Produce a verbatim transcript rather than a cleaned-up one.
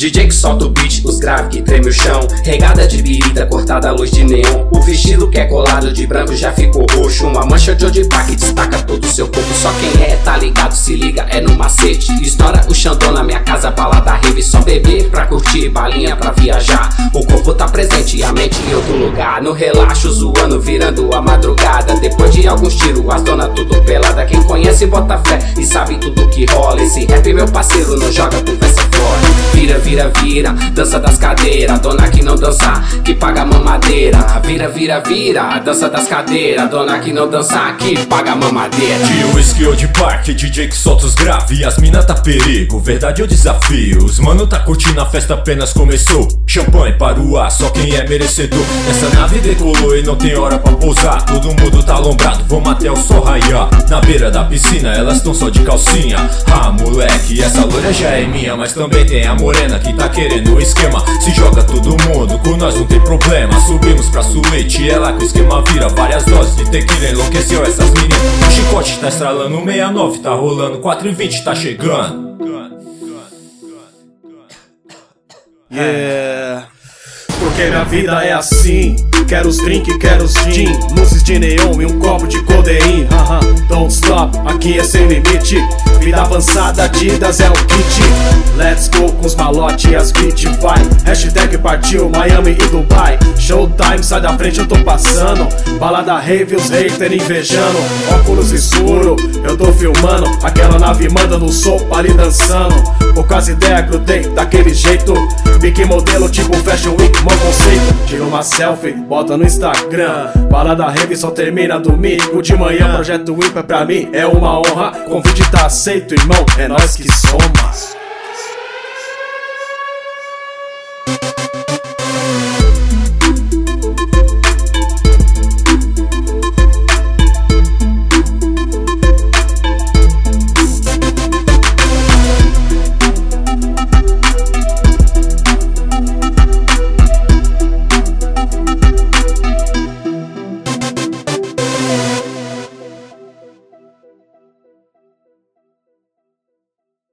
D J que solta o beat, os graves que treme o chão. Regada de birita, cortada à luz de neon. O vestido que é colado de branco já ficou roxo. Uma mancha de odipa que destaca todo o seu corpo. Só quem é, tá ligado, se liga, é no macete. Estoura o Xandão na minha casa, balada rave. Só beber pra curtir, balinha pra viajar. O corpo tá presente e a mente em outro lugar. No relaxo, zoando, virando a madrugada. Depois de alguns tiros, as donas tudo pelada. Quem conhece bota fé e sabe tudo que rola. Esse rap meu parceiro não joga conversa fora. Vira, vira, vira, dança das cadeiras. Dona que não dança, que paga mamadeira. Vira, vira, vira, dança das cadeiras. Dona que não dança, que paga mamadeira. De whisky ou de parque, D J que solta os graves. As mina tá perigo, verdade ou desafio. Os mano tá curtindo, a festa apenas começou. Champanhe para o ar, só quem é merecedor. Essa nave decolou e não tem hora pra pousar. Todo mundo tá alombrado, vamos até o sol raiar. Na beira da piscina, elas tão só de calcinha. Ah, moleque, essa loira já é minha. Mas também tem a morena que tá querendo o esquema. Se joga todo mundo, com nós não tem problema. Subimos pra suíte, é lá que o esquema vira. Várias doses de tequila enlouqueceu essas meninas. O chicote tá estralando, sessenta e nove tá rolando, quatro e vinte tá chegando. Yeah. Porque minha vida é assim. Quero os drink, quero os gin, luzes de neon e um copo de codeína. uh-huh. Don't stop, aqui é sem limite. Vida avançada, Adidas é um kit. Let's go com os malote e as beat vai. Hashtag partiu Miami e Dubai. Showtime, sai da frente, eu tô passando. Balada rave, os haters invejando. Óculos escuro, eu tô filmando. Aquela nave manda no sopa ali dançando. Poucas ideias grudei daquele jeito. Pique modelo tipo Fashion Week, mau conceito. Tira uma selfie, bota no Instagram. Balada rave só termina domingo de manhã. Projeto ímpar pra mim é uma honra. Convite tá aceito, irmão, é nós que somos.